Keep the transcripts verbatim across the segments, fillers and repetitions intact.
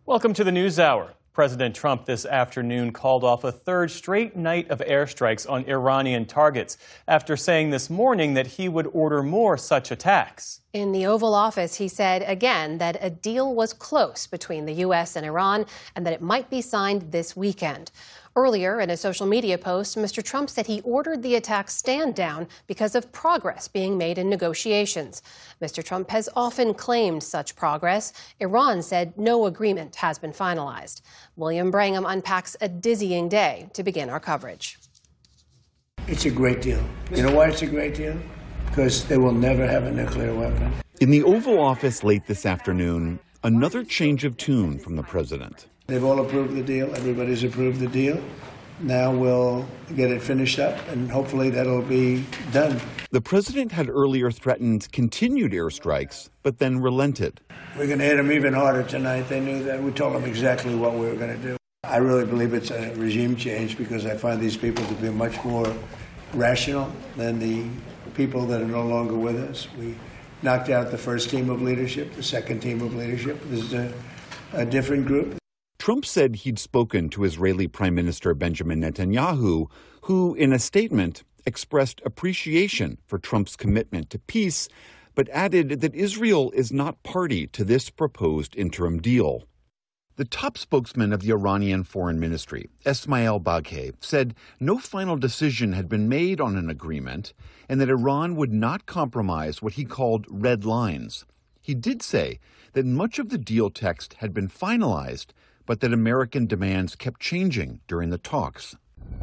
Welcome to the NewsHour. President Trump this afternoon called off a third straight night of airstrikes on Iranian targets after saying this morning that he would order more such attacks. In the Oval Office, he said again that a deal was close between the U S and Iran and that it might be signed this weekend. Earlier, in a social media post, Mister Trump said he ordered the attacks stand down because of progress being made in negotiations. Mister Trump has often claimed such progress. Iran said no agreement has been finalized. William Brangham unpacks a dizzying day to begin our coverage. It's a great deal. You know why it's a great deal? Because they will never have a nuclear weapon. In the Oval Office late this afternoon, another change of tune from the president. They've all approved the deal. Everybody's approved the deal. Now we'll get it finished up, and hopefully that'll be done. The president had earlier threatened continued airstrikes, but then relented. We're going to hit them even harder tonight. They knew that. We told them exactly what we were going to do. I really believe it's a regime change because I find these people to be much more rational than the people that are no longer with us. We knocked out the first team of leadership, the second team of leadership. This is a, a different group. Trump said he'd spoken to Israeli Prime Minister Benjamin Netanyahu, who, in a statement, expressed appreciation for Trump's commitment to peace, but added that Israel is not party to this proposed interim deal. The top spokesman of the Iranian Foreign Ministry, Esmail Baghaei, said no final decision had been made on an agreement and that Iran would not compromise what he called red lines. He did say that much of the deal text had been finalized, but that American demands kept changing during the talks.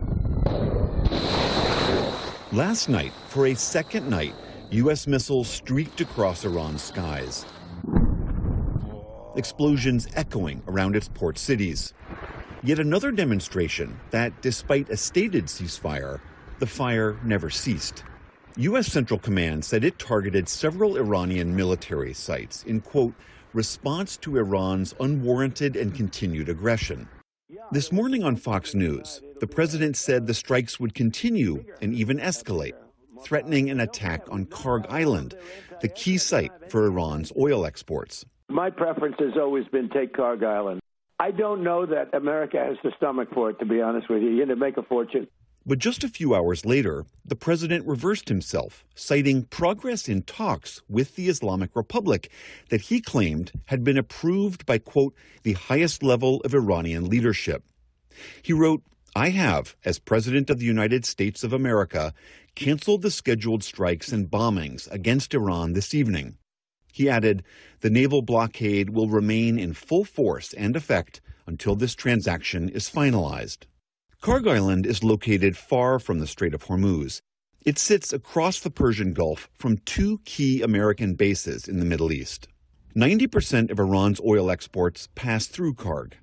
Last night, for a second night, U S missiles streaked across Iran's skies, explosions echoing around its port cities. Yet another demonstration that, despite a stated ceasefire, the fire never ceased. U S Central Command said it targeted several Iranian military sites in, quote, response to Iran's unwarranted and continued aggression. This morning on Fox News, the president said the strikes would continue and even escalate, threatening an attack on Karg Island, the key site for Iran's oil exports. My preference has always been take Karg Island. I don't know that America has the stomach for it, to be honest with you. You're going to make a fortune. But just a few hours later, the president reversed himself, citing progress in talks with the Islamic Republic that he claimed had been approved by, quote, the highest level of Iranian leadership. He wrote, I have, as President of the United States of America, canceled the scheduled strikes and bombings against Iran this evening. He added, the naval blockade will remain in full force and effect until this transaction is finalized. Karg Island is located far from the Strait of Hormuz. It sits across the Persian Gulf from two key American bases in the Middle East. ninety percent of Iran's oil exports pass through Karg.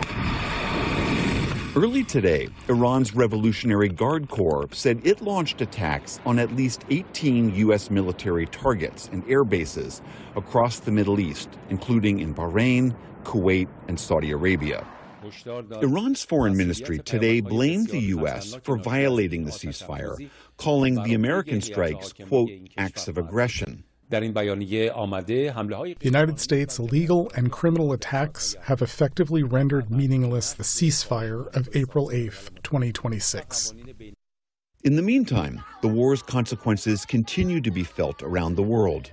Early today, Iran's Revolutionary Guard Corps said it launched attacks on at least eighteen U S military targets and air bases across the Middle East, including in Bahrain, Kuwait, and Saudi Arabia. Iran's foreign ministry today blamed the U S for violating the ceasefire, calling the American strikes, quote, acts of aggression. The United States' legal and criminal attacks have effectively rendered meaningless the ceasefire of April eighth, twenty twenty-six. In the meantime, the war's consequences continue to be felt around the world.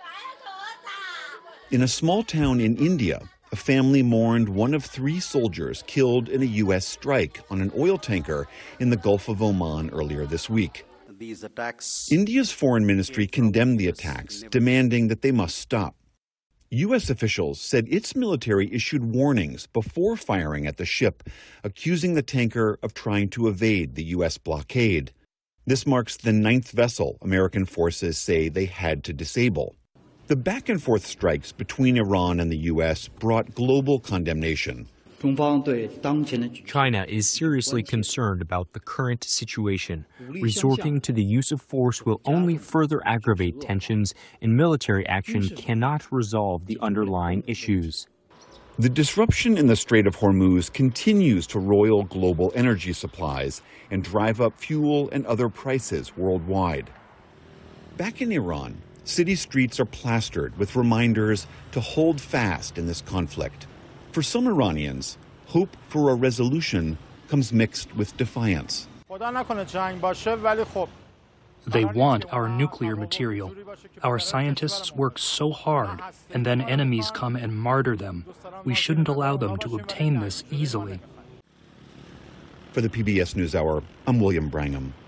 In a small town in India, a family mourned one of three soldiers killed in a U S strike on an oil tanker in the Gulf of Oman earlier this week. These attacks... India's foreign ministry condemned the attacks, demanding that they must stop. U S officials said its military issued warnings before firing at the ship, accusing the tanker of trying to evade the U S blockade. This marks the ninth vessel American forces say they had to disable. The back-and-forth strikes between Iran and the U S brought global condemnation. China is seriously concerned about the current situation. Resorting to the use of force will only further aggravate tensions, and military action cannot resolve the underlying issues. The disruption in the Strait of Hormuz continues to roil global energy supplies and drive up fuel and other prices worldwide. Back in Iran, city streets are plastered with reminders to hold fast in this conflict. For some Iranians, hope for a resolution comes mixed with defiance. They want our nuclear material. Our scientists work so hard, and then enemies come and martyr them. We shouldn't allow them to obtain this easily. For the P B S NewsHour, I'm William Brangham.